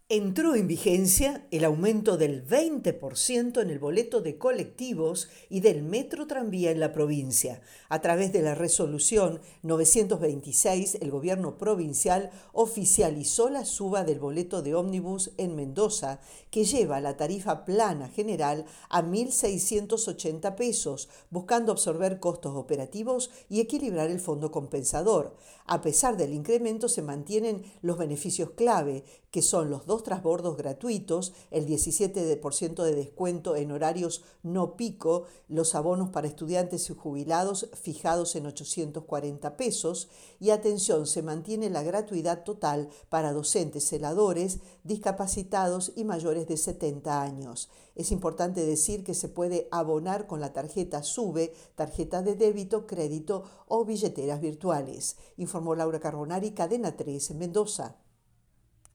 Entró en vigencia el aumento del 20% en el boleto de colectivos y del metro tranvía en la provincia. A través de la resolución 926, el gobierno provincial oficializó la suba del boleto de ómnibus en Mendoza, que lleva la tarifa plana general a 1.680 pesos, buscando absorber costos operativos y equilibrar el fondo compensador. A pesar del incremento, se mantienen los beneficios clave, que son los dos transbordos gratuitos, el 17% de descuento en horarios no pico, los abonos para estudiantes y jubilados fijados en 840 pesos y atención, se mantiene la gratuidad total para docentes, celadores, discapacitados y mayores de 70 años. Es importante decir que se puede abonar con la tarjeta SUBE, tarjeta de débito, crédito o billeteras virtuales. Informó Laura Carbonari, Cadena 3 en Mendoza.